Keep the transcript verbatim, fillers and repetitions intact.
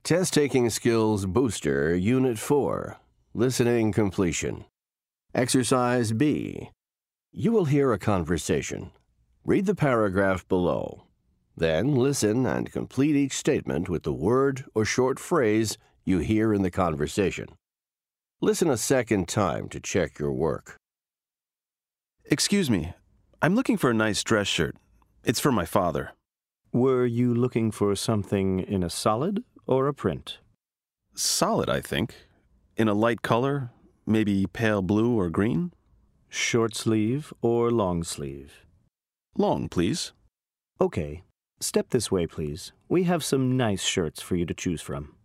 Test Taking Skills Booster, Unit four, Listening Completion. Exercise B. You will hear a conversation. Read the paragraph below. Then listen and complete each statement with the word or short phrase you hear in the conversation. Listen a second time to check your work. Excuse me, I'm looking for a nice dress shirt. It's for my father. Were you looking for something in a solid or a print? Solid, I think. In a light color, maybe pale blue or green. Short sleeve or long sleeve? Long, please. Okay. Step this way, please. We have some nice shirts for you to choose from.